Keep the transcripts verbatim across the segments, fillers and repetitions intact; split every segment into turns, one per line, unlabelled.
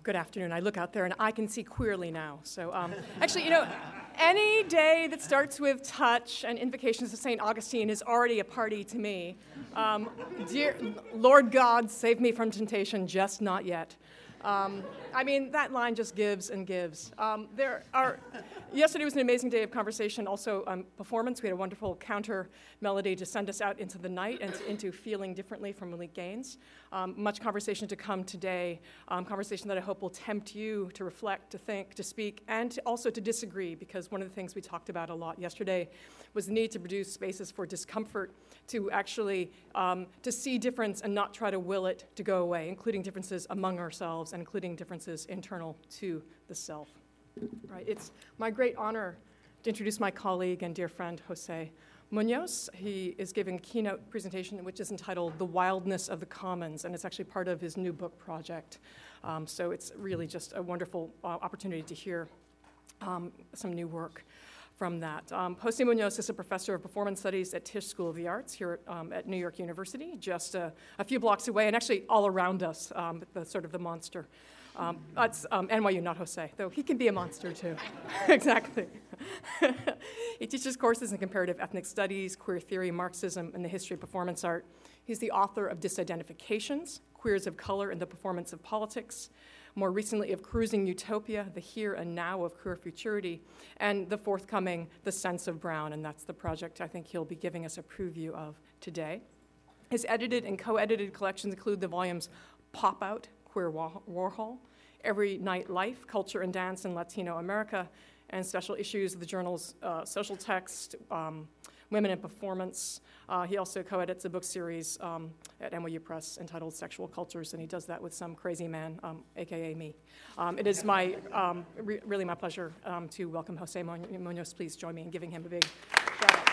good afternoon. I look out there and I can see queerly now. So um, actually, you know, any day that starts with touch and invocations of Saint Augustine is already a party to me. Um, dear Lord God, save me from temptation, just not yet. Um, I mean, that line just gives and gives. Um, there are. Yesterday was an amazing day of conversation, also um, performance. We had a wonderful counter melody to send us out into the night and into feeling differently from Malik Gaines. Um, much conversation to come today, um, conversation that I hope will tempt you to reflect, to think, to speak, and to also to disagree, because one of the things we talked about a lot yesterday was the need to produce spaces for discomfort, to actually um, to see difference and not try to will it to go away, including differences among ourselves and including differences internal to the self. Right. It's my great honor to introduce my colleague and dear friend, Jose Munoz. He is giving a keynote presentation which is entitled The Wildness of the Commons, and it's actually part of his new book project. Um, so it's really just a wonderful uh, opportunity to hear um, some new work from that. Um, Jose Munoz is a professor of performance studies at Tisch School of the Arts here um, at New York University, just uh, a few blocks away, and actually all around us, um, the sort of the monster. Um, that's um, N Y U, not Jose, though he can be a monster too. Exactly. He teaches courses in comparative ethnic studies, queer theory, Marxism, and the history of performance art. He's the author of Disidentifications, Queers of Color in the Performance of Politics, more recently of Cruising Utopia, the Here and Now of Queer Futurity, and the forthcoming The Sense of Brown, and that's the project I think he'll be giving us a preview of today. His edited and co-edited collections include the volumes Pop Out, Queer Warhol, Every Night Life, Culture and Dance in Latino America, and special issues of the journals uh, Social Text, um, Women in Performance. Uh, he also co-edits a book series um, at N Y U Press entitled Sexual Cultures, and he does that with some crazy man, um, A K A me. Um, it is my um, re- really my pleasure um, to welcome Jose Munoz. Please join me in giving him a big shout out.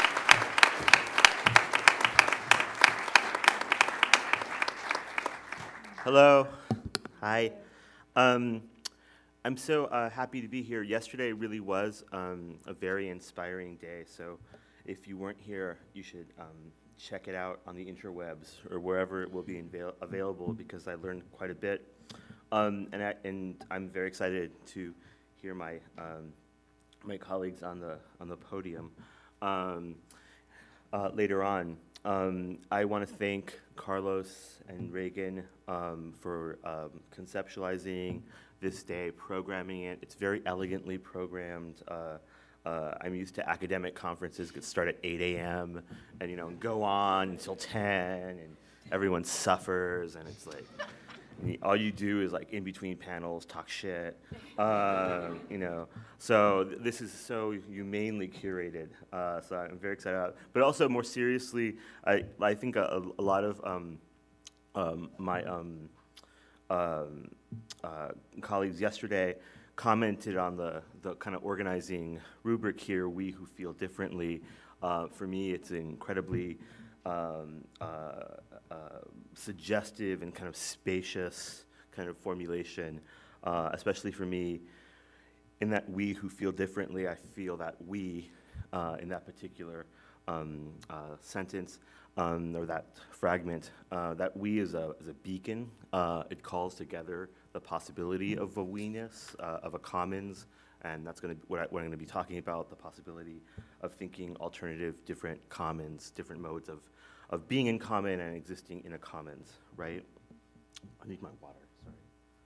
Hello. Hi. Um, I'm so uh, happy to be here. Yesterday really was um, a very inspiring day, so if you weren't here, you should um, check it out on the interwebs or wherever it will be avail- available, because I learned quite a bit. Um, and, I, and I'm very excited to hear my um, my colleagues on the on the podium um, uh, later on. Um, I want to thank Carlos and Reagan um, for um, conceptualizing this day, programming it. It's very elegantly programmed. Uh, uh, I'm used to academic conferences that start at eight a.m. and, you know, go on until ten, and everyone suffers, and it's like, and all you do is, like, in between panels, talk shit, uh, you know. So th- this is so humanely curated. Uh, so I'm very excited about it. But also, more seriously, I I think a, a lot of um, um, my um, um, uh, colleagues yesterday commented on the the kind of organizing rubric here. We who feel differently. Uh, for me, it's incredibly Um, uh, uh, suggestive and kind of spacious kind of formulation, uh, especially for me. In that we who feel differently, I feel that we, uh, in that particular um, uh, sentence um, or that fragment, uh, that we is a, is a beacon. Uh, it calls together the possibility of a we-ness, uh, of a commons, and that's going to what, I, what I'm going to be talking about, the possibility of thinking alternative, different commons, different modes of of being in common and existing in a commons, right? I need my water, sorry.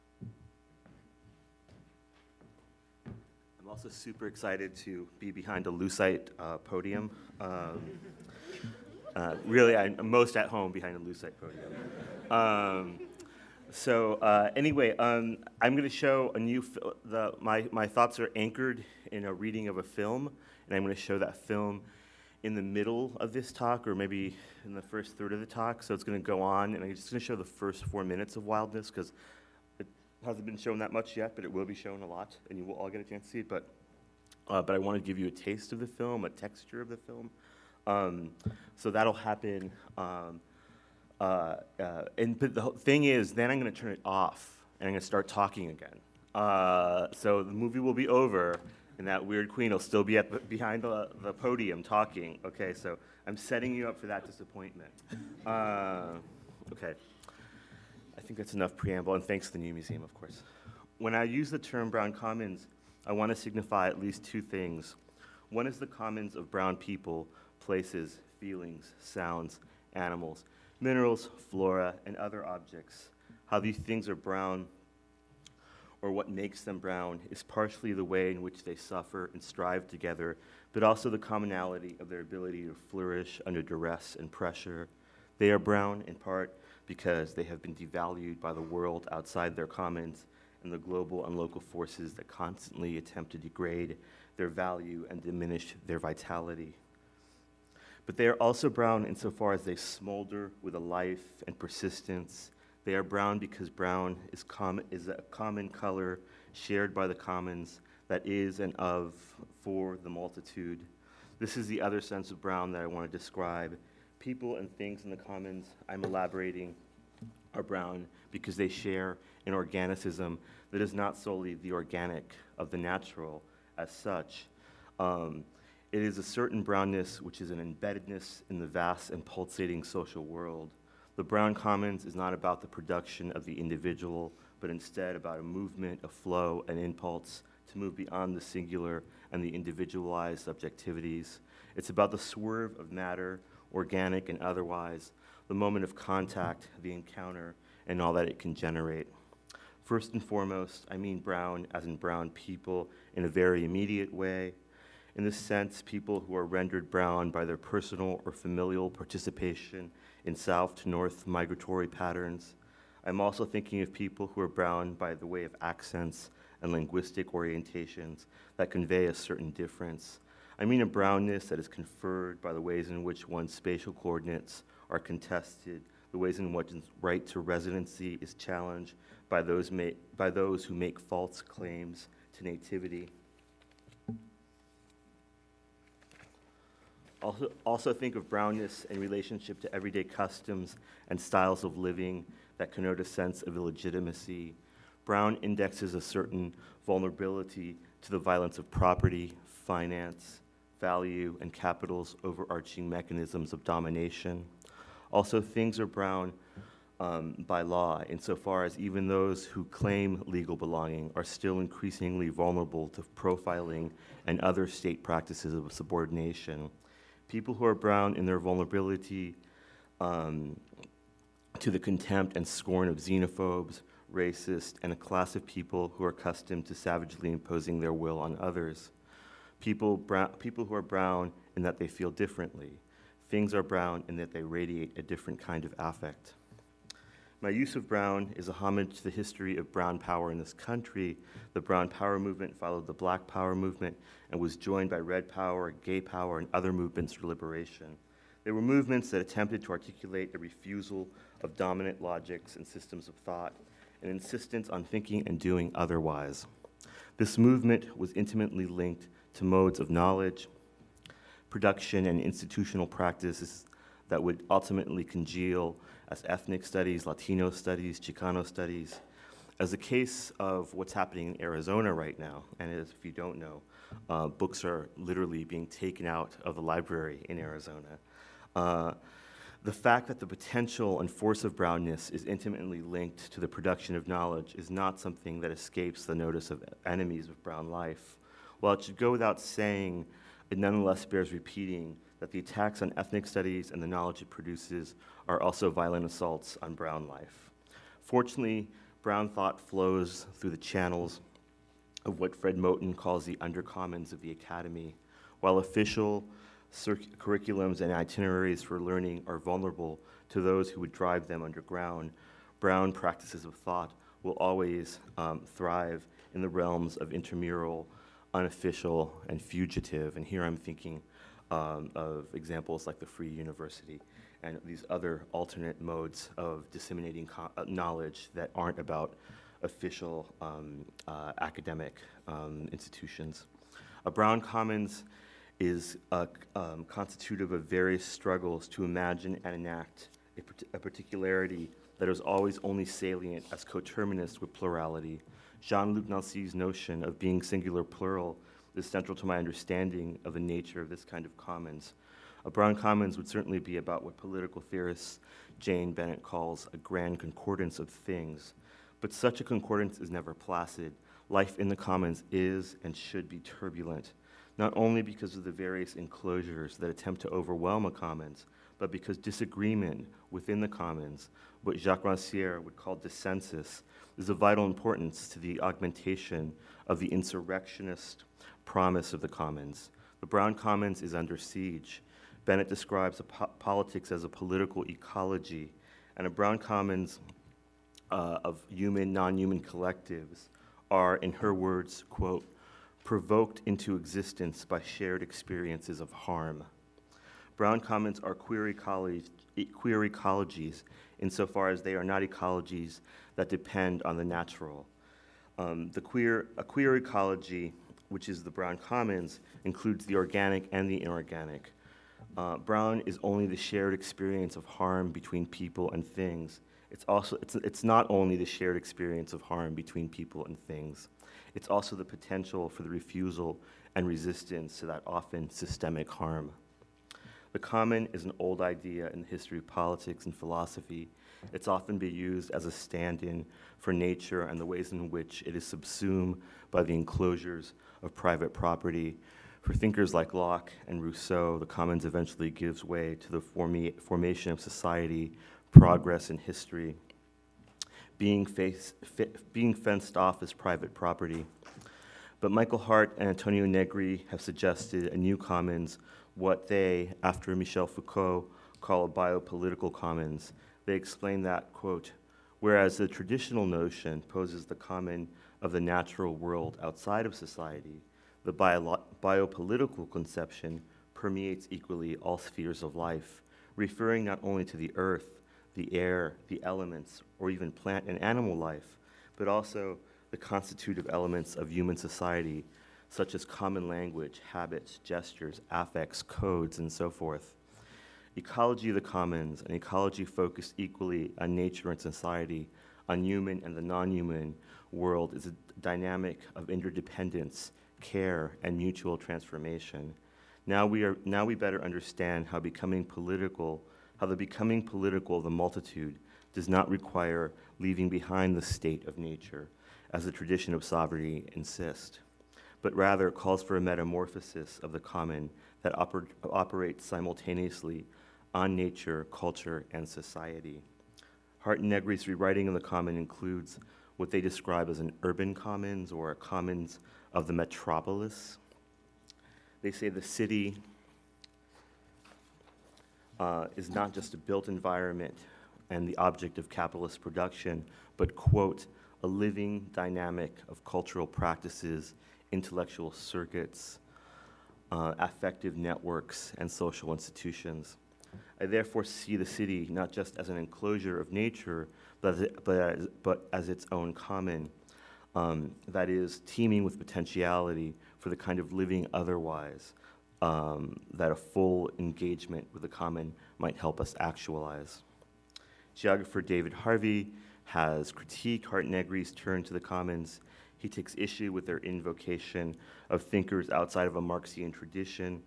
I'm also super excited to be behind a Lucite uh, podium. Um, uh, really, I'm most at home behind a Lucite podium. Um, so uh, anyway, um, I'm going to show a new, fi- the, my, my thoughts are anchored in a reading of a film, and I'm going to show that film in the middle of this talk, or maybe in the first third of the talk. So it's going to go on, and I'm just going to show the first four minutes of Wildness, because it hasn't been shown that much yet, but it will be shown a lot, and you will all get a chance to see it. But uh, but I want to give you a taste of the film, a texture of the film. Um, so that'll happen. Um, uh, uh, and but the whole thing is, then I'm going to turn it off, and I'm going to start talking again. Uh, so the movie will be over, and that weird queen will still be at the, behind the, the podium talking. Okay, so I'm setting you up for that disappointment. Uh, okay. I think that's enough preamble, and thanks to the New Museum, of course. When I use the term Brown Commons, I want to signify at least two things. One is the commons of brown people, places, feelings, sounds, animals, minerals, flora, and other objects. How these things are brown, or what makes them brown, is partially the way in which they suffer and strive together, but also the commonality of their ability to flourish under duress and pressure. They are brown in part because they have been devalued by the world outside their commons and the global and local forces that constantly attempt to degrade their value and diminish their vitality. But they are also brown insofar as they smolder with a life and persistence. They are brown because brown is, com- is a common color shared by the commons that is and of for the multitude. This is the other sense of brown that I want to describe. People and things in the commons I'm elaborating are brown because they share an organicism that is not solely the organic of the natural as such. Um, it is a certain brownness which is an embeddedness in the vast and pulsating social world. The brown commons is not about the production of the individual, but instead about a movement, a flow, an impulse to move beyond the singular and the individualized subjectivities. It's about the swerve of matter, organic and otherwise, the moment of contact, the encounter, and all that it can generate. First and foremost, I mean brown as in brown people in a very immediate way. In this sense, people who are rendered brown by their personal or familial participation in south to north migratory patterns. I'm also thinking of people who are brown by the way of accents and linguistic orientations that convey a certain difference. I mean a brownness that is conferred by the ways in which one's spatial coordinates are contested, the ways in which one's right to residency is challenged by those, ma- by those who make false claims to nativity. Also, also think of brownness in relationship to everyday customs and styles of living that connote a sense of illegitimacy. Brown indexes a certain vulnerability to the violence of property, finance, value, and capital's overarching mechanisms of domination. Also, things are brown um, by law, insofar as even those who claim legal belonging are still increasingly vulnerable to profiling and other state practices of subordination. People who are brown in their vulnerability um, to the contempt and scorn of xenophobes, racists, and a class of people who are accustomed to savagely imposing their will on others. People, brown, people who are brown in that they feel differently. Things are brown in that they radiate a different kind of affect. My use of brown is a homage to the history of brown power in this country. The brown power movement followed the black power movement and was joined by red power, gay power, and other movements for liberation. They were movements that attempted to articulate a refusal of dominant logics and systems of thought, an insistence on thinking and doing otherwise. This movement was intimately linked to modes of knowledge, production, and institutional practices that would ultimately congeal as ethnic studies, Latino studies, Chicano studies. As the case of what's happening in Arizona right now, and as if you don't know, uh, books are literally being taken out of the library in Arizona. Uh, the fact that the potential and force of brownness is intimately linked to the production of knowledge is not something that escapes the notice of enemies of brown life. While it should go without saying, it nonetheless bears repeating that the attacks on ethnic studies and the knowledge it produces are also violent assaults on brown life. Fortunately, brown thought flows through the channels of what Fred Moten calls the undercommons of the academy. While official circ- curriculums and itineraries for learning are vulnerable to those who would drive them underground, brown practices of thought will always um, thrive in the realms of intramural, unofficial, and fugitive. And here I'm thinking um, of examples like the Free University and these other alternate modes of disseminating co- uh, knowledge that aren't about official um, uh, academic um, institutions. A Brown Commons is uh, um, constitutive of various struggles to imagine and enact a, part- a particularity that is always only salient as coterminous with plurality. Jean-Luc Nancy's notion of being singular plural is central to my understanding of the nature of this kind of commons. A brown commons would certainly be about what political theorist Jane Bennett calls a grand concordance of things. But such a concordance is never placid. Life in the commons is and should be turbulent, not only because of the various enclosures that attempt to overwhelm a commons, but because disagreement within the commons, what Jacques Rancière would call dissensus, is of vital importance to the augmentation of the insurrectionist promise of the commons. The brown commons is under siege. Bennett describes po- politics as a political ecology, and a brown commons uh, of human, non-human collectives are, in her words, quote, provoked into existence by shared experiences of harm. Brown commons are queer, ecology, queer ecologies insofar as they are not ecologies that depend on the natural. Um, the queer, a queer ecology, which is the brown commons, includes the organic and the inorganic. Uh, brown is only the shared experience of harm between people and things. It's also it's, it's not only the shared experience of harm between people and things. It's also the potential for the refusal and resistance to that often systemic harm. The common is an old idea in the history of politics and philosophy. It's often been used as a stand-in for nature and the ways in which it is subsumed by the enclosures of private property. For thinkers like Locke and Rousseau, the commons eventually gives way to the formi- formation of society, progress, and history, being, face, fi- being fenced off as private property. But Michael Hart and Antonio Negri have suggested a new commons, what they, after Michel Foucault, call a biopolitical commons. They explain that, quote, whereas the traditional notion poses the common of the natural world outside of society, the bio- biopolitical conception permeates equally all spheres of life, referring not only to the earth, the air, the elements, or even plant and animal life, but also the constitutive elements of human society, such as common language, habits, gestures, affects, codes, and so forth. Ecology of the commons, an ecology focused equally on nature and society, on human and the non-human world, is a dynamic of interdependence, care, and mutual transformation. Now we are now we better understand how becoming political, how the becoming political of the multitude does not require leaving behind the state of nature, as the tradition of sovereignty insists, but rather calls for a metamorphosis of the common that oper- operates simultaneously on nature, culture, and society. Hart and Negri's rewriting of the common includes what they describe as an urban commons or a commons of the metropolis. They say the city uh, is not just a built environment and the object of capitalist production, but, quote, a living dynamic of cultural practices, intellectual circuits, uh, affective networks, and social institutions. I therefore see the city not just as an enclosure of nature, but as, it, but as, but as its own common, um, that is, teeming with potentiality for the kind of living otherwise um, that a full engagement with the common might help us actualize. Geographer David Harvey has critiqued Hart and Negri's turn to the commons. He takes issue with their invocation of thinkers outside of a Marxian tradition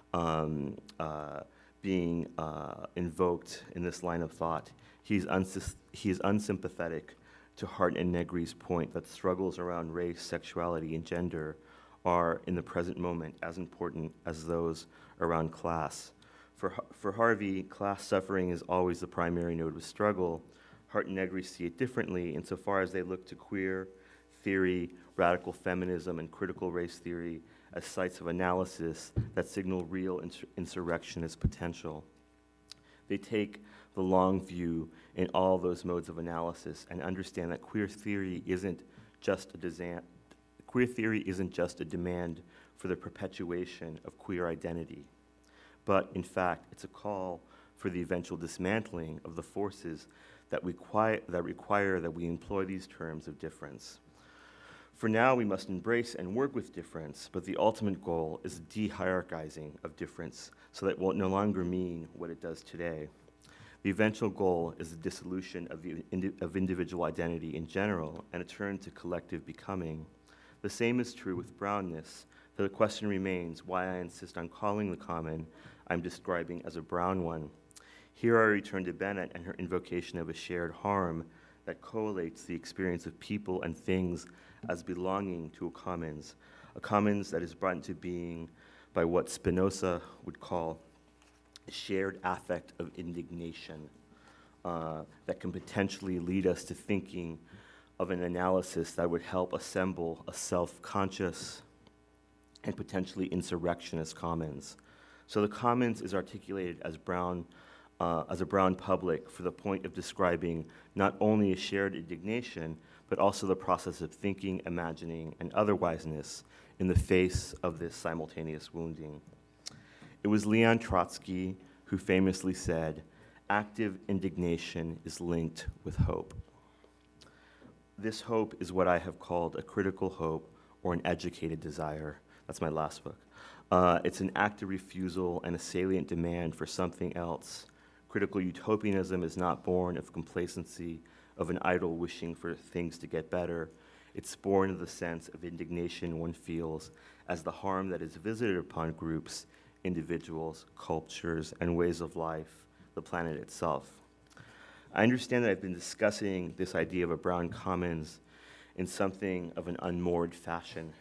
um, uh, being uh, invoked in this line of thought. He's, uns- he is unsympathetic to Hart and Negri's point that struggles around race, sexuality, and gender are, in the present moment, as important as those around class. For, for Harvey, class suffering is always the primary node of struggle. Hart and Negri see it differently insofar as they look to queer theory, radical feminism, and critical race theory as sites of analysis that signal real insur- insurrectionist potential. They take the long view in all those modes of analysis and understand that queer theory isn't just a desa- queer theory isn't just a demand for the perpetuation of queer identity, but in fact, it's a call for the eventual dismantling of the forces that require, that require that we employ these terms of difference. For now, we must embrace and work with difference, but the ultimate goal is a de-hierarchizing of difference so that it will no longer mean what it does today. The eventual goal is the dissolution of, the indi- of individual identity in general and a turn to collective becoming. The same is true with brownness. The question remains why I insist on calling the common I'm describing as a brown one. Here I return to Bennett and her invocation of a shared harm that correlates the experience of people and things as belonging to a commons, a commons that is brought into being by what Spinoza would call a shared affect of indignation uh, that can potentially lead us to thinking of an analysis that would help assemble a self-conscious and potentially insurrectionist commons. So the commons is articulated as brown, uh, as a brown public for the point of describing not only a shared indignation, but also the process of thinking, imagining, and otherwiseness in the face of this simultaneous wounding. It was Leon Trotsky who famously said, "Active indignation is linked with hope." This hope is what I have called a critical hope or an educated desire. That's my last book. Uh, it's an active refusal and a salient demand for something else. Critical utopianism is not born of complacency, of an idle wishing for things to get better. It's born of the sense of indignation one feels as the harm that is visited upon groups, individuals, cultures, and ways of life, the planet itself. I understand that I've been discussing this idea of a brown commons in something of an unmoored fashion.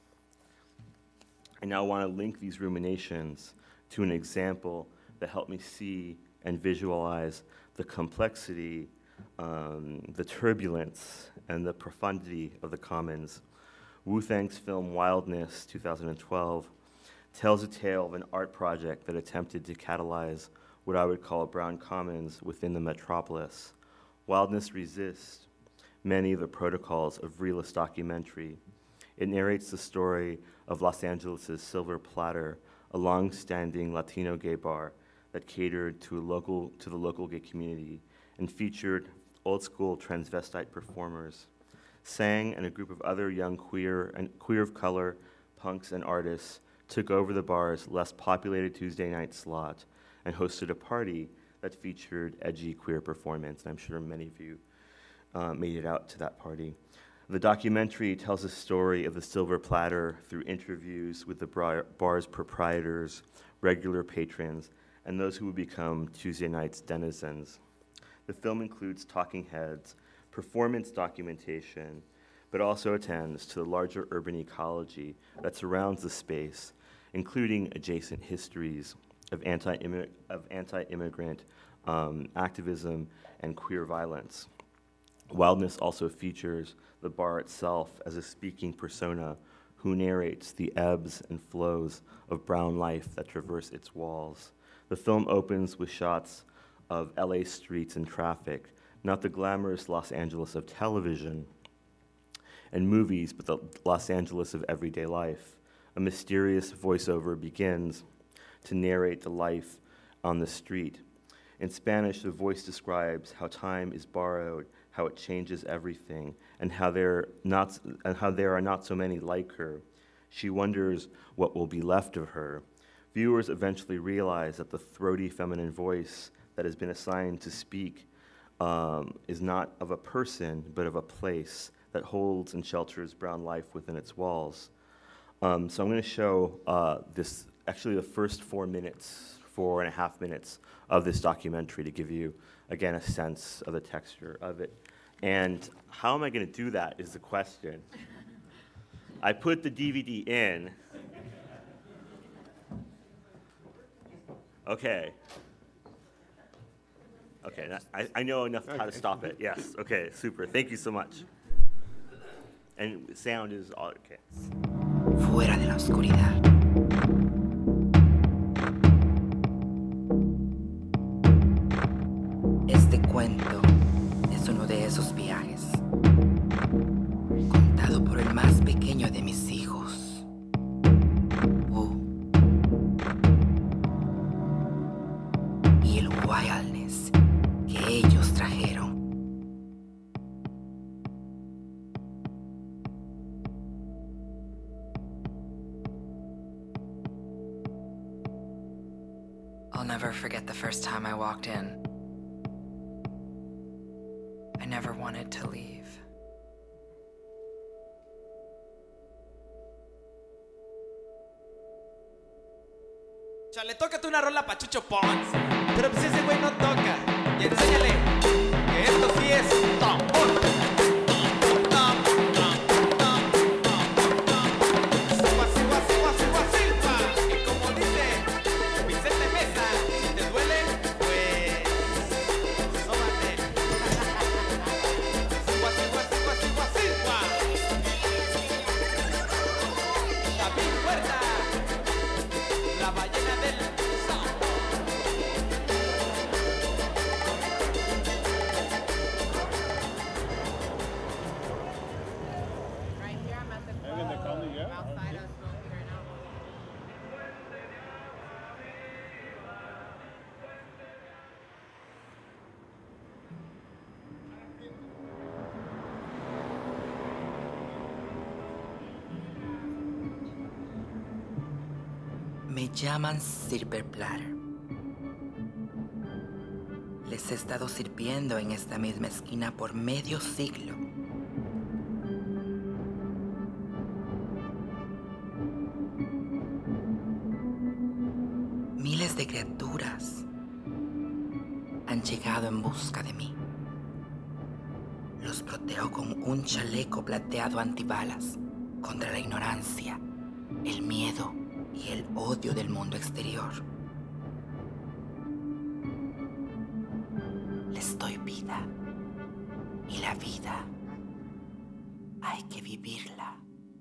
I now want to link these ruminations to an example that helped me see and visualize the complexity, um, the turbulence, and the profundity of the commons. Wu Thang's film Wildness, two thousand twelve, tells a tale of an art project that attempted to catalyze what I would call brown commons within the metropolis. Wildness resists many of the protocols of realist documentary. It narrates the story of Los Angeles' Silver Platter, a long-standing Latino gay bar that catered to, a local, to the local gay community and featured old-school transvestite performers. Sang and a group of other young queer and queer of color punks and artists took over the bar's less populated Tuesday night slot and hosted a party that featured edgy queer performance. And I'm sure many of you uh, made it out to that party. The documentary tells the story of the Silver Platter through interviews with the bar- bar's proprietors, regular patrons, and those who would become Tuesday night's denizens. The film includes talking heads, performance documentation, but also attends to the larger urban ecology that surrounds the space, including adjacent histories of anti-immi- of anti-immigrant um, activism and queer violence. Wildness also features the bar itself as a speaking persona who narrates the ebbs and flows of brown life that traverse its walls. The film opens with shots of L A streets and traffic, not the glamorous Los Angeles of television and movies, but the Los Angeles of everyday life. A mysterious voiceover begins to narrate the life on the street. In Spanish, the voice describes how time is borrowed, how it changes everything, and how there not and how there are not so many like her. She wonders what will be left of her. Viewers eventually realize that the throaty feminine voice that has been assigned to speak um, is not of a person, but of a place that holds and shelters brown life within its walls. Um, so I'm going to show uh, this, actually the first four minutes, four and a half minutes of this documentary to give you, again, a sense of the texture of it. And how am I going to do that is the question. I put the D V D in. Okay. Okay, that, I, I know enough how to stop it. Yes, okay, super. Thank you so much. And sound is all, okay.
Fuera de la oscuridad. Este cuento es uno de esos viajes, contado por el más pequeño de mis hijos, Wu, y el wildness que ellos trajeron. I'll never forget the first time I walked in. I never wanted to leave.
Chale, tócate una rola pa' Chucho Pons. Pero pues ese güey no toca. Y enséñale que esto sí es tambor. Tam, tam, tam, tam, tam. Silba, silba, silba, silba, silba. Y como dice Vicente Mesa, si te duele, pues sóbate. Silba, silba, silba, silba, silba. David Huerta, la ballena del sabor.
Right here, I'm at the club. Outside us, smoking right now.
Me llaman Silver Platter. Les he estado sirviendo en esta misma esquina por medio siglo. Miles de criaturas han llegado en busca de mí. Los protejo con un chaleco plateado antibalas contra la ignorancia, el miedo y el odio del mundo exterior. Les doy vida, y la vida hay que vivirla.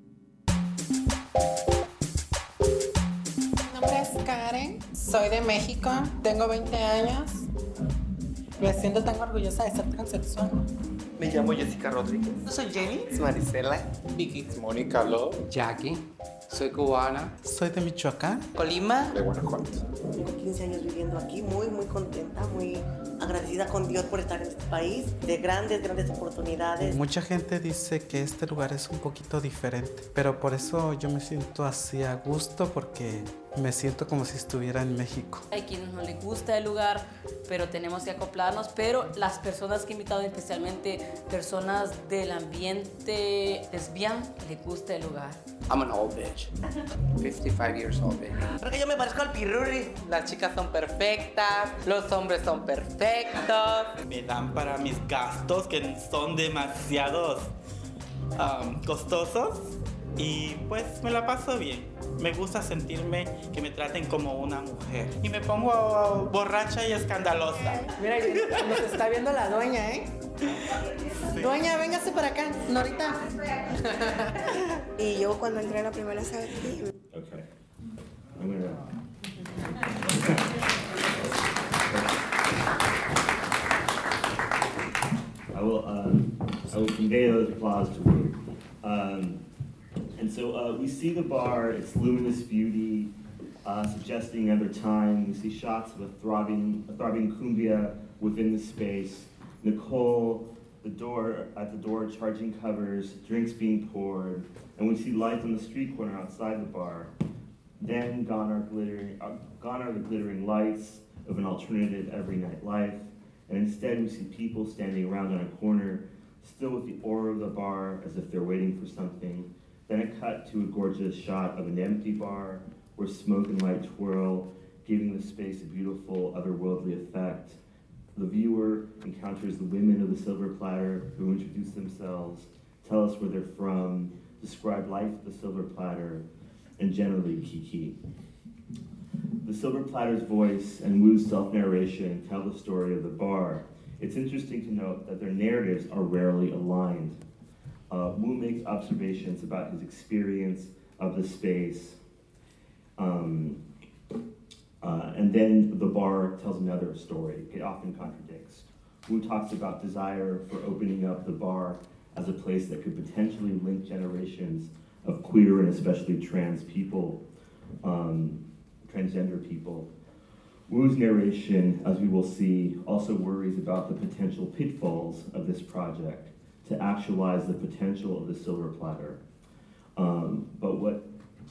Mi nombre es Karen, soy de México, tengo veinte años. Me siento tan orgullosa de ser transexual.
Me llamo Jessica Rodríguez.
Soy Jenny.
Es Marisela.
Vicky.
Mónica Lo,
Jackie, soy cubana.
Soy de Michoacán.
Colima.
de Guanajuato.
Tengo quince años viviendo aquí, muy, muy contenta, muy agradecida con Dios por estar en este país, de grandes, grandes oportunidades.
Mucha gente dice que este lugar es un poquito diferente, pero por eso yo me siento así a gusto porque me siento como si estuviera en México.
Hay quienes no les gusta el lugar, pero tenemos que acoplarnos, pero las personas que he invitado, especialmente personas del ambiente lesbian, les gusta el lugar.
I'm an old bitch. fifty-five years old bitch.
Creo que yo me parezco al Pirurri.
Las chicas son perfectas, los hombres son perfectos.
Me dan para mis gastos que son demasiados um, costosos y pues me la paso bien. Me gusta sentirme que me traten como una mujer y me pongo borracha y escandalosa.
Mira, nos está viendo la dueña, ¿eh? Sí. Dueña, véngase para acá, Norita.
Y yo cuando entré la primera vez aquí...
Okay. I'm gonna... I will, um, I will convey those applause to Wu. Um, and so uh, we see the bar, its luminous beauty, uh, suggesting another time. We see shots of a throbbing, a throbbing cumbia within the space. Nicole, the door at the door, charging covers, drinks being poured, and we see lights on the street corner outside the bar. Then gone are glittering, uh, gone are the glittering lights of an alternative every night life, and instead we see people standing around on a corner, still with the aura of the bar as if they're waiting for something. Then a cut to a gorgeous shot of an empty bar where smoke and light twirl, giving the space a beautiful, otherworldly effect. The viewer encounters the women of the silver platter who introduce themselves, tell us where they're from, describe life at the silver platter, and generally kiki. The silver platter's voice and Wu's self-narration tell the story of the bar. It's interesting to note that their narratives are rarely aligned. Uh, Wu makes observations about his experience of the space, um, uh, and then the bar tells another story. It often contradicts. Wu talks about desire for opening up the bar as a place that could potentially link generations of queer and especially trans people, um, transgender people. Wu's narration, as we will see, also worries about the potential pitfalls of this project to actualize the potential of the silver platter. Um, but what,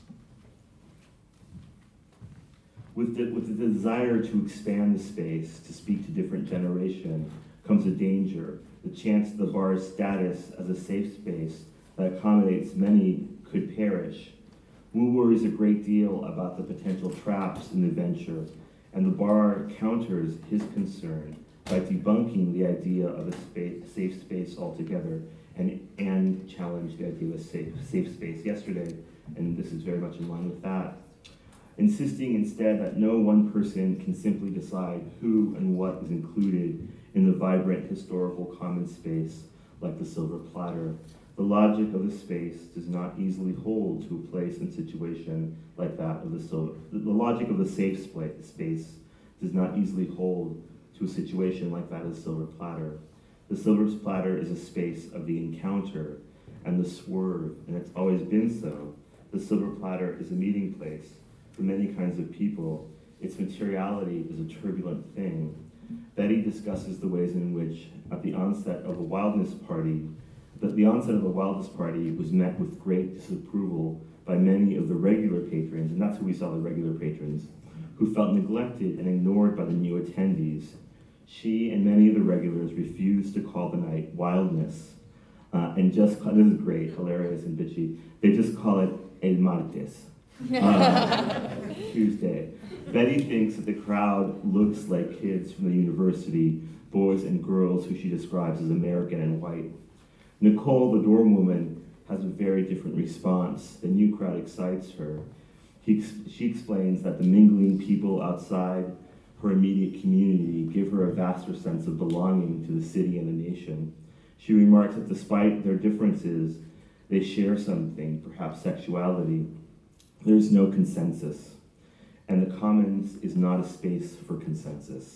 with the, with the desire to expand the space, to speak to different generations, comes a danger. The chance the bar's status as a safe space that accommodates many could perish. Wu worries a great deal about the potential traps in the venture, and the bar counters his concern by debunking the idea of a space, safe space altogether and, and challenge the idea of a safe, safe space yesterday, and this is very much in line with that. Insisting instead that no one person can simply decide who and what is included in the vibrant historical common space like the silver platter. The logic of the space does not easily hold to a place and situation like that of the silver. The logic of the safe space does not easily hold to a situation like that of the silver platter. The silver platter is a space of the encounter and the swerve, and it's always been so. The silver platter is a meeting place for many kinds of people. Its materiality is a turbulent thing. Betty discusses the ways in which, at the onset of a wildness party, that the onset of the wildness party was met with great disapproval by many of the regular patrons, and that's who we saw, the regular patrons, who felt neglected and ignored by the new attendees. She and many of the regulars refused to call the night wildness, uh, and just, call, this is great, hilarious and bitchy, they just call it El Martes, uh, Tuesday. Betty thinks that the crowd looks like kids from the university, boys and girls who she describes as American and white. Nicole, the dorm woman, has a very different response. The new crowd excites her. He, she explains that the mingling people outside her immediate community give her a vaster sense of belonging to the city and the nation. She remarks that despite their differences, they share something, perhaps sexuality. There's no consensus, and the commons is not a space for consensus.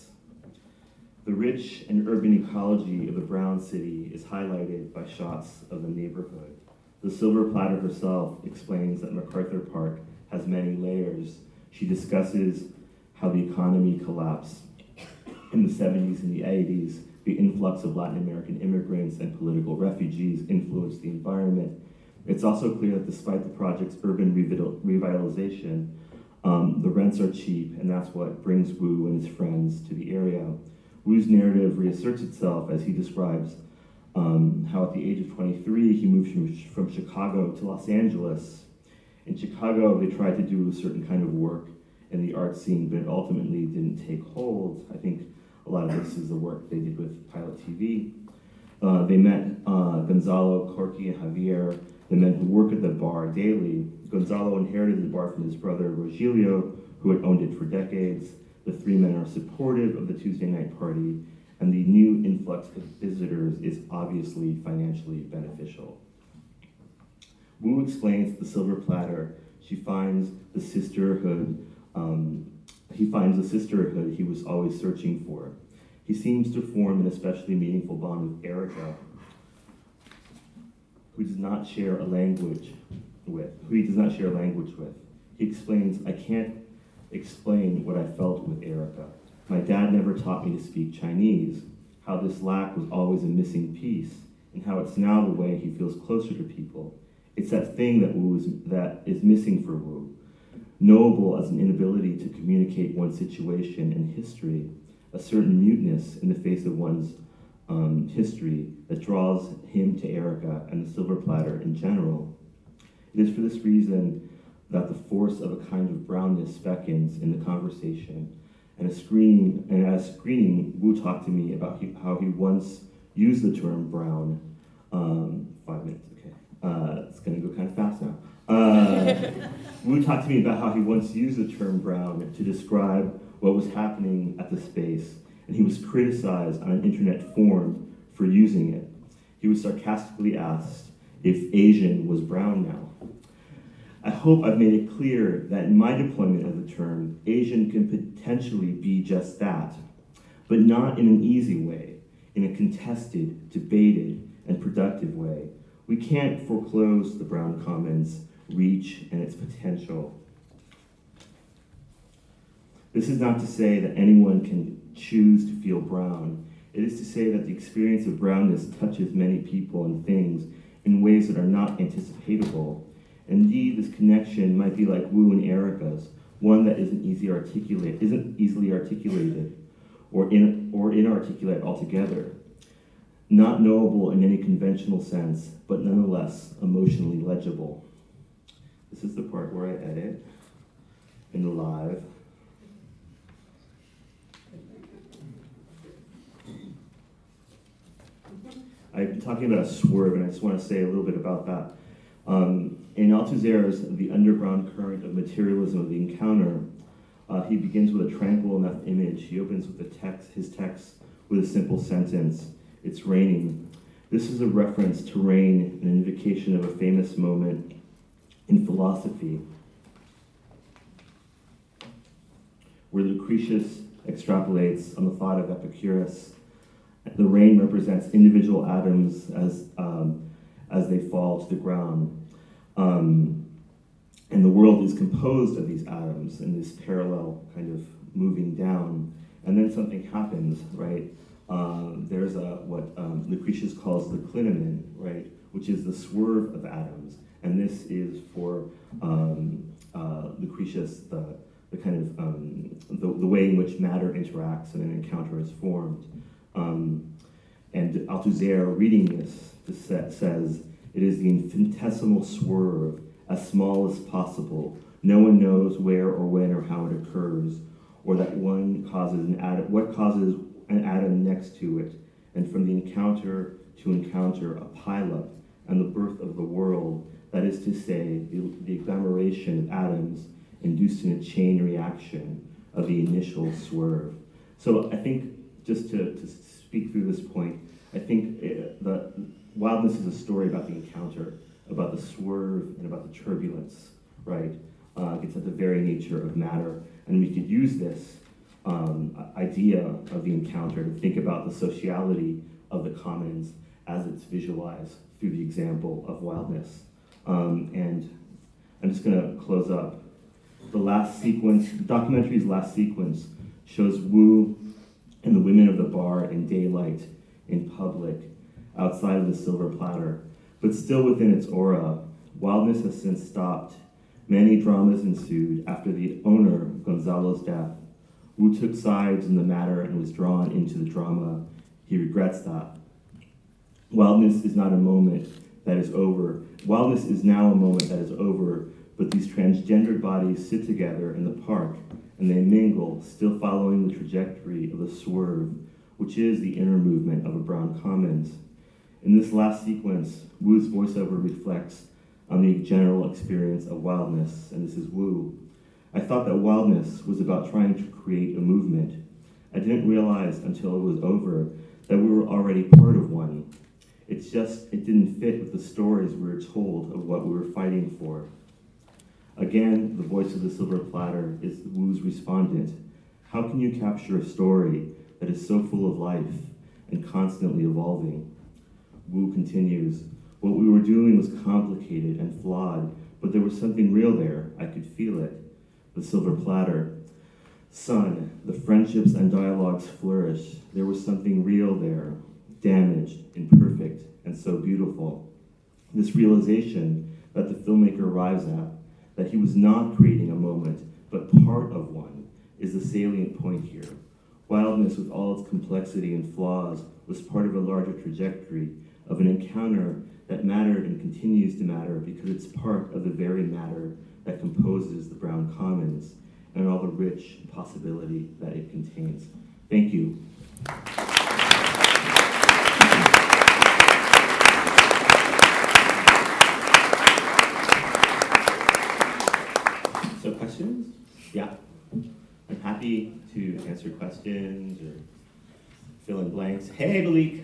The rich and urban ecology of the Brown City is highlighted by shots of the neighborhood. The silver platter herself explains that MacArthur Park has many layers. She discusses how the economy collapsed in the seventies and the eighties, the influx of Latin American immigrants and political refugees influenced the environment. It's also clear that despite the project's urban revitalization, um, the rents are cheap, and that's what brings Wu and his friends to the area. Wu's narrative reasserts itself as he describes um, how at the age of twenty-three, he moved from, from Chicago to Los Angeles. In Chicago, they tried to do a certain kind of work in the art scene, but it ultimately didn't take hold. I think a lot of this is the work they did with Pilot T V. Uh, they met uh, Gonzalo, Corky, and Javier, the men who work at the bar daily. Gonzalo inherited the bar from his brother, Rogelio, who had owned it for decades. The three men are supportive of the Tuesday night party, and the new influx of visitors is obviously financially beneficial. Wu explains the silver platter. She finds the sisterhood, um, he finds the sisterhood he was always searching for. He seems to form an especially meaningful bond with Erica, who does not share a language with, who he does not share language with. He explains, I can't explain what I felt with Erica. My dad never taught me to speak Chinese, how this lack was always a missing piece, and how it's now the way he feels closer to people. It's that thing that Wu is, that is missing for Wu, knowable as an inability to communicate one's situation and history, a certain muteness in the face of one's um, history that draws him to Erica and the silver platter in general. It is for this reason that the force of a kind of brownness beckons in the conversation. And a screening, and at a screening, Wu talked to me about he, how he once used the term brown. Um, five minutes, okay. Uh, it's gonna go kind of fast now. Uh, Wu talked to me about how he once used the term brown to describe what was happening at the space, and he was criticized on an internet forum for using it. He was sarcastically asked if Asian was brown now. I hope I've made it clear that in my deployment of the term, Asian can potentially be just that, but not in an easy way, in a contested, debated, and productive way. We can't foreclose the brown commons' reach and its potential. This is not to say that anyone can choose to feel brown. It is to say that the experience of brownness touches many people and things in ways that are not anticipatable. Indeed, this connection might be like Wu and Erica's, one that isn't easy articulate, isn't easily articulated, or in, or inarticulate altogether. Not knowable in any conventional sense, but nonetheless emotionally legible. This is the part where I edit in the live. I've been talking about a swerve, and I just want to say a little bit about that. Um, in Althusser's The Underground Current of Materialism of the Encounter, uh, he begins with a tranquil enough image. He opens with the text, his text with a simple sentence, "It's raining." This is a reference to rain, an invocation of a famous moment in philosophy, where Lucretius extrapolates on the thought of Epicurus. The rain represents individual atoms as um, as they fall to the ground. Um, and the world is composed of these atoms in this parallel kind of moving down. And then something happens, right? Uh, there's a what um, Lucretius calls the clinamen, right? Which is the swerve of atoms. And this is for um, uh, Lucretius the, the kind of um, the, the way in which matter interacts and an encounter is formed. Um, and Althusser, reading this, this says, "It is the infinitesimal swerve, as small as possible. No one knows where or when or how it occurs, or that one causes an atom, what causes an atom next to it, and from the encounter to encounter a pileup and the birth of the world, that is to say, the, the agglomeration of atoms induced in a chain reaction of the initial swerve." So I think, just to, to speak through this point, I think it, the Wildness is a story about the encounter, about the swerve, and about the turbulence, right? Uh, it gets at the very nature of matter. And we could use this um, idea of the encounter to think about the sociality of the commons as it's visualized through the example of Wildness. Um, and I'm just gonna close up. The last sequence, the documentary's last sequence shows Wu and the women of the bar in daylight, in public, outside of the silver platter. But still within its aura, Wildness has since stopped. Many dramas ensued after the owner, Gonzalo's death. Wu took sides in the matter and was drawn into the drama. He regrets that. Wildness is not a moment that is over. Wildness is now a moment that is over, but these transgendered bodies sit together in the park and they mingle, still following the trajectory of the swerve, which is the inner movement of a brown commons. In this last sequence, Wu's voiceover reflects on the general experience of wildness, and this is Wu. "I thought that wildness was about trying to create a movement. I didn't realize until it was over that we were already part of one. It's just, it didn't fit with the stories we were told of what we were fighting for." Again, the voice of the silver platter is Wu's respondent. How can you capture a story that is so full of life and constantly evolving? Wu continues, "What we were doing was complicated and flawed, but there was something real there. I could feel it." The silver platter. "Son, the friendships and dialogues flourished. There was something real there, damaged, imperfect, and so beautiful." This realization that the filmmaker arrives at, that he was not creating a moment, but part of one, is the salient point here. Wildness, with all its complexity and flaws, was part of a larger trajectory of an encounter that mattered and continues to matter because it's part of the very matter that composes the Brown Commons and all the rich possibility that it contains. Thank you. So questions? Yeah. I'm happy to answer questions or fill in blanks. Hey, Malik.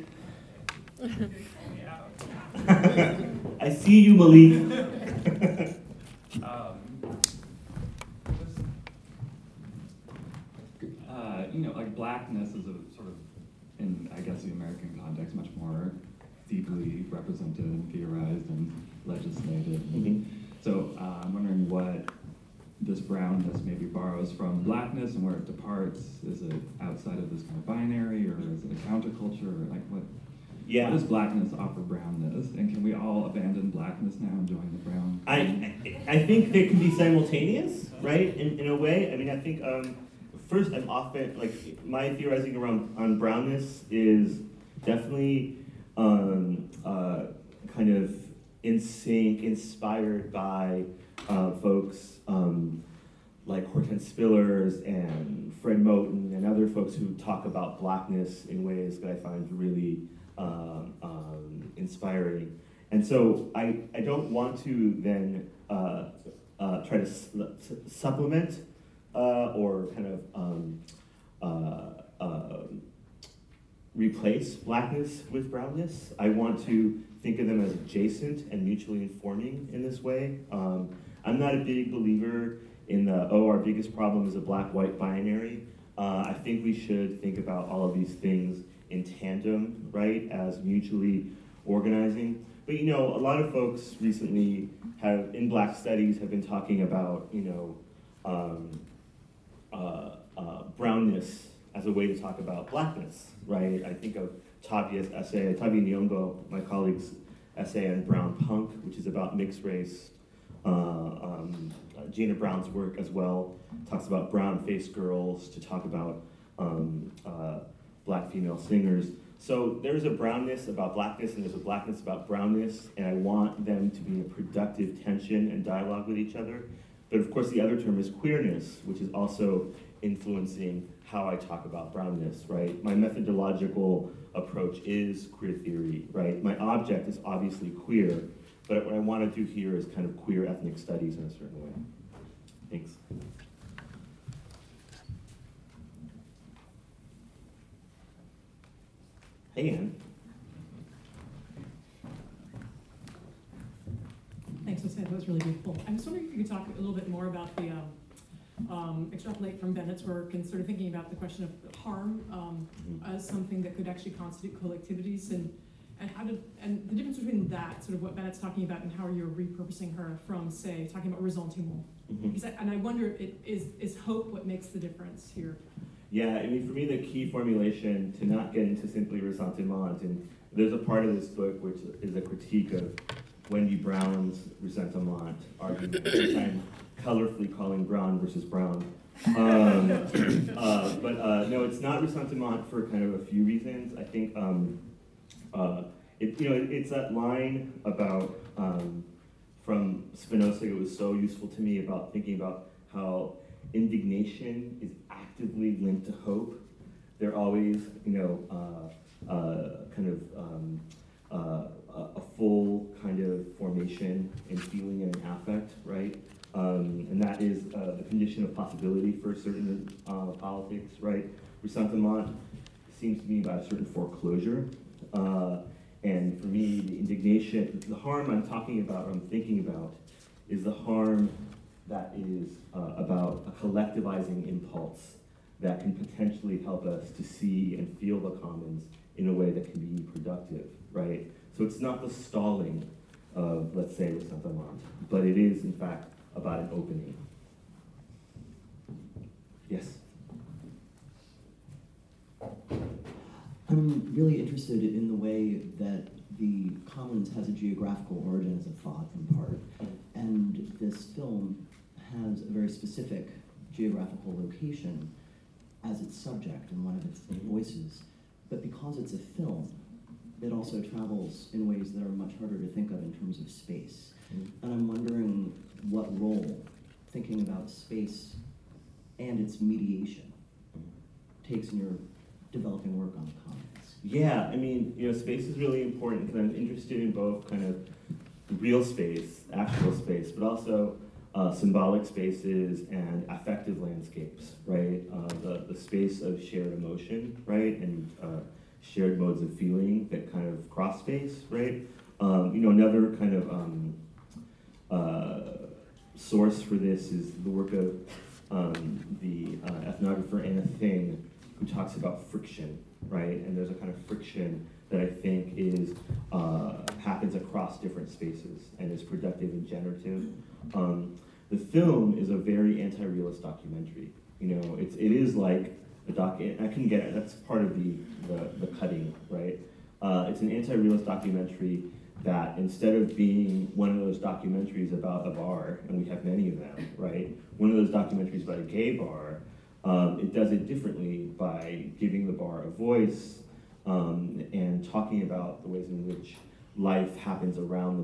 I see you, Malik.
um, uh, you know, like blackness is a sort of, in I guess the American context, much more deeply represented and theorized and legislated.
Mm-hmm.
So uh, I'm wondering what this brownness maybe borrows from blackness and where it departs. Is it outside of this kind of binary, or is it a counterculture, or like what?
Yeah.
What does blackness offer brownness, and can we all abandon blackness now and join the brown?
I I think they can be simultaneous, right? In in a way. I mean, I think um, first I'm often like my theorizing around on brownness is definitely um, uh, kind of in sync, inspired by uh, folks um, like Hortense Spillers and Fred Moten and other folks who talk about Blackness in ways that I find really um, um, inspiring. And so I, I don't want to then uh, uh, try to su- supplement uh, or kind of um, uh, uh, replace Blackness with brownness. I want to think of them as adjacent and mutually informing in this way. Um, I'm not a big believer in the, oh, our biggest problem is a black-white binary. Uh, I think we should think about all of these things in tandem, right, as mutually organizing. But you know, a lot of folks recently have, in Black studies, have been talking about, you know, um, uh, uh, brownness as a way to talk about Blackness, right? I think of Tavia's essay, Tavia Nyong'o, my colleague's essay on brown punk, which is about mixed race. Uh, um, uh, Gina Brown's work as well talks about brown-faced girls to talk about um, uh, black female singers. So there's a brownness about Blackness and there's a Blackness about brownness, and I want them to be in productive tension and dialogue with each other. But of course the other term is queerness, which is also influencing how I talk about brownness, right? My methodological approach is queer theory, right? My object is obviously queer, but what I want to do here is kind of queer ethnic studies in a certain way. Thanks. Hey, Anne.
Thanks, that was really beautiful. I was wondering if you could talk a little bit more about the um, um, extrapolate from Bennett's work and sort of thinking about the question of harm um, mm-hmm. as something that could actually constitute collectivities, and and how to and the difference between that, sort of what Bennett's talking about, and how you're repurposing her from, say, talking about ressentiment. Mm-hmm. Because I, and I wonder, it, is is hope what makes the difference here?
Yeah, I mean, for me, the key formulation to not get into simply ressentiment, and there's a part of this book which is a critique of Wendy Brown's ressentiment argument, which I'm colorfully calling brown versus brown. Um, uh, but uh, no, it's not ressentiment for kind of a few reasons. I think um, uh, it, you know, it, it's that line about um, from Spinoza. It was so useful to me about thinking about how indignation is actively linked to hope. They're always, you know, uh, uh, kind of um, uh, a full kind of formation and feeling and affect, right? Um, and that is uh, the condition of possibility for certain uh, politics, right? Ressentiment seems to me about a certain foreclosure. Uh, and for me, the indignation, the harm I'm talking about, or I'm thinking about, is the harm that is uh, about a collectivizing impulse that can potentially help us to see and feel the commons in a way that can be productive, right? So it's not the stalling of, let's say, ressentiment, but it is, in fact, about an opening. Yes?
I'm really interested in the way that the Commons has a geographical origin as a thought, in part, and this film has a very specific geographical location as its subject and one of its voices. But because it's a film, it also travels in ways that are much harder to think of in terms of space. Mm-hmm. And I'm wondering what role thinking about space and its mediation takes in your developing work on the Commons.
Yeah, I mean, you know, space is really important because I'm interested in both kind of real space, actual space, but also uh, symbolic spaces and affective landscapes, right? Uh, the, the space of shared emotion, right? And uh, shared modes of feeling that kind of cross space, right? Um, you know, another kind of um, uh, source for this is the work of um, the uh, ethnographer Anna Thing, who talks about friction, right? And there's a kind of friction that I think is uh, happens across different spaces and is productive and generative. Um, the film is a very anti-realist documentary. You know, it's it is like a doc. I can get it. That's part of the the, the cutting, right? Uh, it's an anti-realist documentary that instead of being one of those documentaries about a bar, and we have many of them, right? One of those documentaries about a gay bar, um, it does it differently by giving the bar a voice um, and talking about the ways in which life happens around the bar.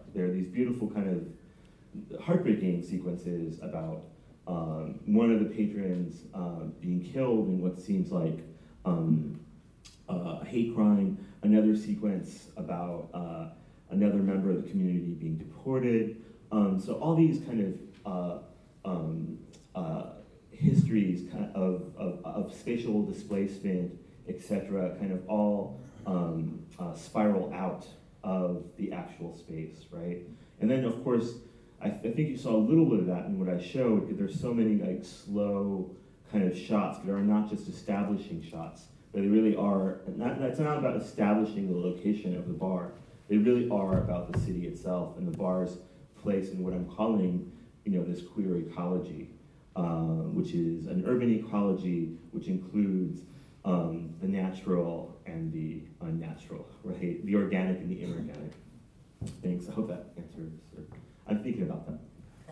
there are these beautiful kind of heartbreaking sequences about um, one of the patrons uh, being killed in what seems like um, uh, a hate crime, another sequence about uh, another member of the community being deported. Um, so all these kind of uh, um, uh, histories kind of, of, of spatial displacement, et cetera, kind of all um, uh, spiral out of the actual space, right? And then, of course, I, th- I think you saw a little bit of that in what I showed, because there's so many like slow kind of shots that are not just establishing shots, but they really are, not, it's not about establishing the location of the bar. They really are about the city itself and the bar's place in what I'm calling, you know, this queer ecology, uh, which is an urban ecology which includes um, the natural and the unnatural, right? The organic and the inorganic. Thanks, I hope that answers, or I'm thinking about that.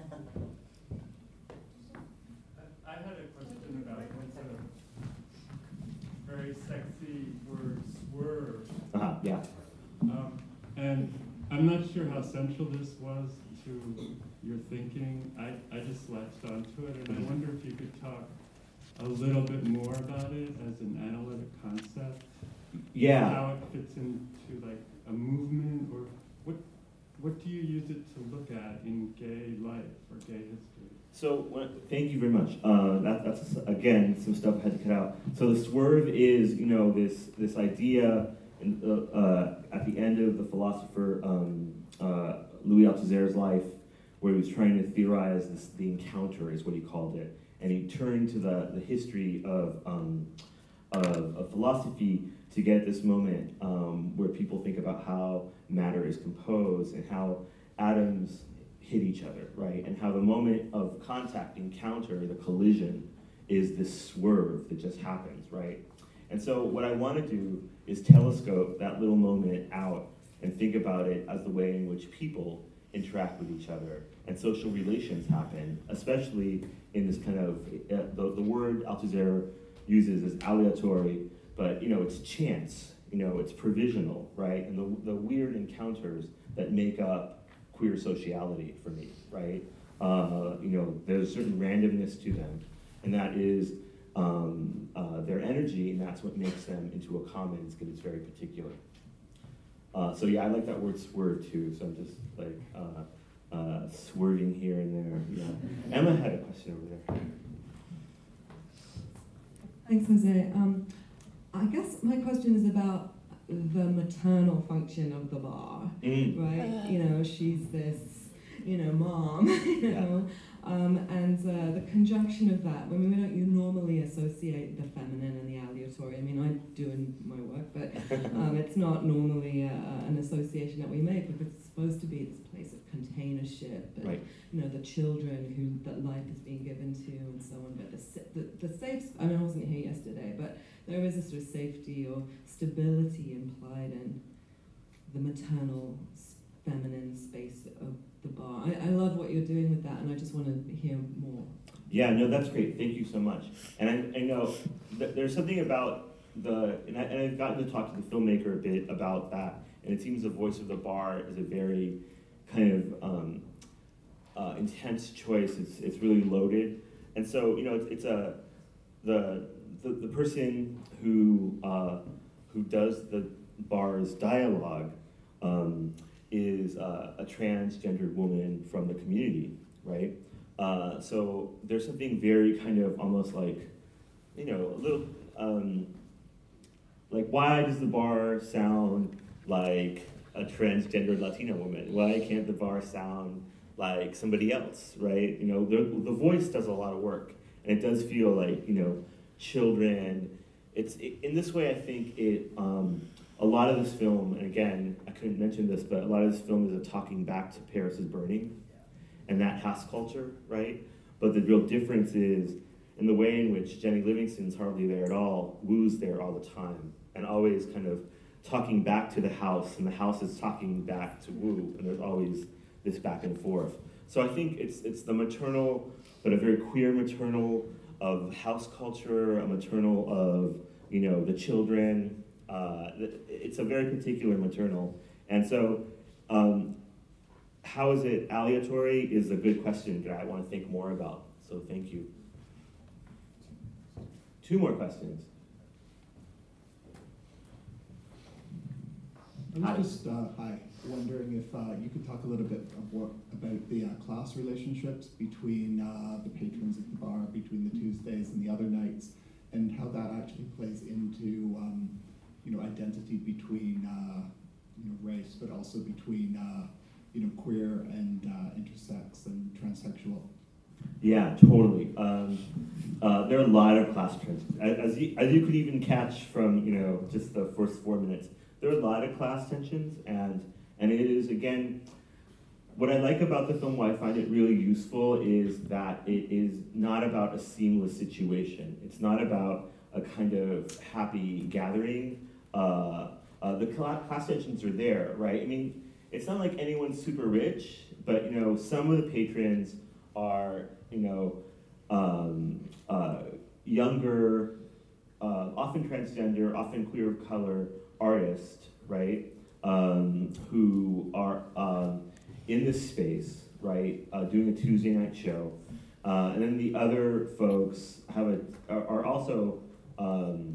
I had a question about what's a very sexy word, swerve.
Uh-huh, yeah.
Um, and I'm not sure how central this was to your thinking. I, I just latched onto it, and I wonder if you could talk a little bit more about it as an analytic concept.
Yeah.
How it fits into like a movement, or what what do you use it to look at in gay life or gay history?
So, well, thank you very much. Uh, that, that's, again, some stuff I had to cut out. So the swerve is, you know, this this idea in, uh, uh, at the end of the philosopher um, uh, Louis Althusser's life, where he was trying to theorize this, the encounter, is what he called it. And he turned to the, the history of, um, of, of philosophy to get this moment um, where people think about how matter is composed and how atoms hit each other, right? And how the moment of contact, encounter, the collision, is this swerve that just happens, right? And so what I want to do is telescope that little moment out and think about it as the way in which people interact with each other and social relations happen, especially in this kind of, uh, the, the word Althusser uses is aleatory, but you know, it's chance, you know, it's provisional, right? And the, the weird encounters that make up queer sociality for me, right? Uh, you know, there's a certain randomness to them, and that is um, uh, their energy, and that's what makes them into a commons, because it's very particular. Uh, so yeah, I like that word swerve too, so I'm just like uh, uh, swerving here and there, yeah. Emma had a question over there.
Thanks, Jose. Um, I guess my question is about the maternal function of the bar,
mm.
right? Uh. You know, she's this, you know, mom, you know, um, and uh, the conjunction of that. I mean, we don't you normally associate the feminine and the aleatory. I mean, I do in my work, but um, it's not normally uh, an association that we make, because it's supposed to be this place of containership and,
right.
you know, the children who that life is being given to and so on. But the, the, the safe, I mean, I wasn't here yesterday, but there is a sort of safety or stability implied in the maternal, feminine space of the bar. I, I love what you're doing with that, and I just want to hear more.
Yeah, no, that's great. Thank you so much. And I, I know th- there's something about the, and, I, and I've gotten to talk to the filmmaker a bit about that, and it seems the voice of the bar is a very kind of um, uh, intense choice. It's it's really loaded, and so you know it's, it's a the the, the person who uh, who does the bar's dialogue um, is uh, a transgendered woman from the community, right? Uh, so there's something very kind of almost like, you know, a little, um, like why does the bar sound like a transgendered Latina woman? Why can't the bar sound like somebody else, right? You know, the, the voice does a lot of work, and it does feel like, you know, children. It's it, in this way, I think it, um, a lot of this film, and again, I couldn't mention this, but a lot of this film is a talking back to Paris is Burning and that house culture, right? But the real difference is in the way in which Jenny Livingston's hardly there at all, Wu's there all the time, and always kind of talking back to the house, and the house is talking back to Wu, and there's always this back and forth. So I think it's it's the maternal, but a very queer maternal of house culture, a maternal of, you know, the children. Uh, it's a very particular maternal. And so um, how is it aleatory is a good question that I want to think more about. So thank you. Two more questions.
I was just, uh, hi, wondering if uh, you could talk a little bit more about the uh, class relationships between uh, the patrons at the bar, between the Tuesdays and the other nights, and how that actually plays into, um, you know, identity between, uh, you know, race, but also between, uh, you know, queer and uh, intersex and transsexual.
Yeah, totally. Um, uh, there are a lot of class trends, as you, as you could even catch from, you know, just the first four minutes. There are a lot of class tensions, and and it is, again, what I like about the film, why I find it really useful, is that it is not about a seamless situation. It's not about a kind of happy gathering. Uh, uh, the cla- class tensions are there, right? I mean, it's not like anyone's super rich, but, you know, some of the patrons are, you know, um, uh, younger, uh, often transgender, often queer of color, artists, right, um, who are um, in this space, right, uh, doing a Tuesday night show, uh, and then the other folks have a are, are also, um,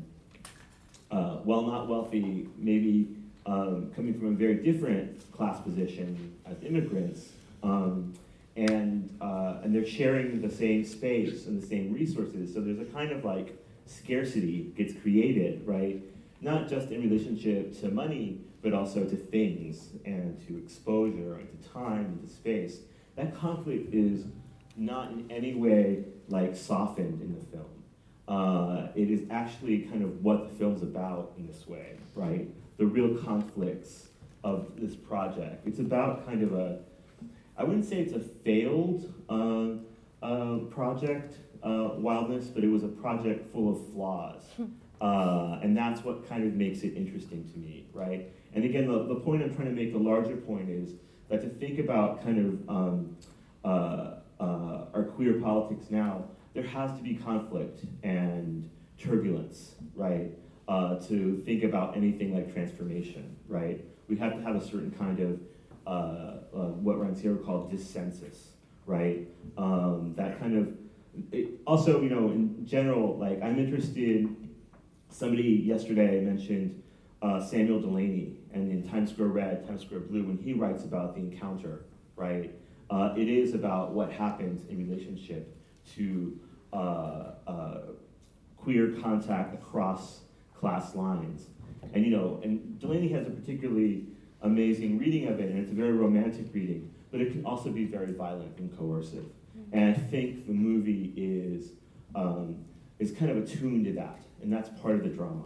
uh, while not wealthy, maybe um, coming from a very different class position as immigrants, um, and uh, and they're sharing the same space and the same resources. So there's a kind of like scarcity gets created, right? Not just in relationship to money, but also to things and to exposure and to time and to space. That conflict is not in any way like softened in the film. Uh, it is actually kind of what the film's about in this way, right? The real conflicts of this project. It's about kind of a, I wouldn't say it's a failed uh, uh, project, uh, Wildness, but it was a project full of flaws. Uh, and that's what kind of makes it interesting to me, right? And again, the, the point I'm trying to make, the larger point is that to think about kind of um, uh, uh, our queer politics now, there has to be conflict and turbulence, right? Uh, to think about anything like transformation, right? We have to have a certain kind of, uh, uh, what Rancière called dissensus, right? Um, that kind of, it, also, you know, in general, like I'm interested. Somebody yesterday mentioned uh, Samuel Delaney, and in Times Square Red, Times Square Blue, when he writes about the encounter, right? Uh, it is about what happens in relationship to uh, uh, queer contact across class lines. And, you know, and Delaney has a particularly amazing reading of it, and it's a very romantic reading, but it can also be very violent and coercive. And I think the movie is, um, is kind of attuned to that. And that's part of the drama.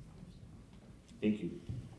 Thank you.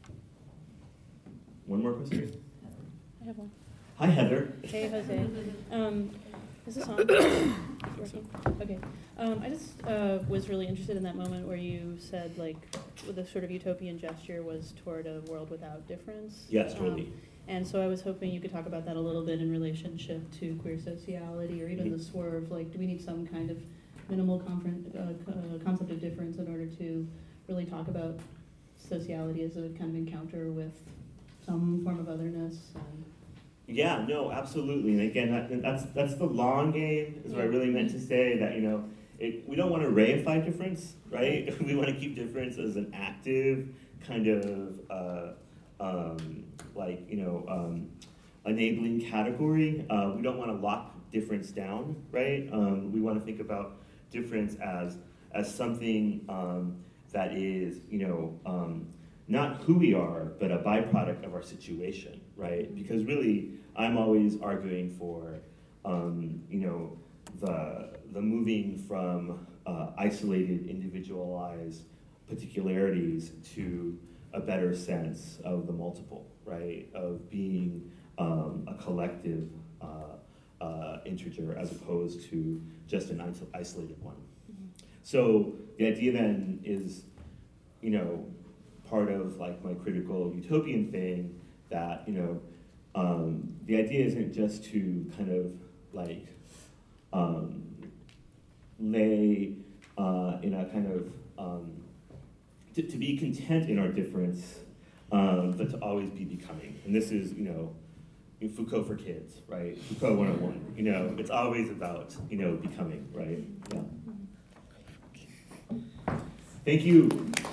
One more question?
I have one.
Hi, Heather.
Hey, Jose. Um, is this on? It's working? Okay. Um, I just uh, was really interested in that moment where you said, like, the sort of utopian gesture was toward a world without difference.
Yes, totally.
Um, and so I was hoping you could talk about that a little bit in relationship to queer sociality, or even mm-hmm. the swerve. Like, do we need some kind of minimal confront, uh, uh, concept of difference in order to really talk about sociality as a kind of encounter with some form of otherness? And
yeah, no, absolutely. And again, that, that's that's the long game, is what I really meant to say, that, you know, it, we don't want to reify difference, right? We want to keep difference as an active kind of, uh, um, like, you know, um, enabling category. Uh, we don't want to lock difference down, right? Um, we want to think about difference as as something um, that is, you know, um, not who we are, but a byproduct of our situation, right? Because really, I'm always arguing for, um, you know, the the moving from uh, isolated, individualized particularities to a better sense of the multiple, right? Of being um, a collective uh, uh, integer as opposed to just an isolated one. Mm-hmm. So the idea then is, you know, part of like my critical utopian thing that, you know, um, the idea isn't just to kind of like um, lay uh, in a kind of, um, to, to be content in our difference, um, but to always be becoming. And this is, you know, you know, Foucault for kids, right? Foucault one oh one. You know, it's always about, you know, becoming, right? Yeah. Thank you.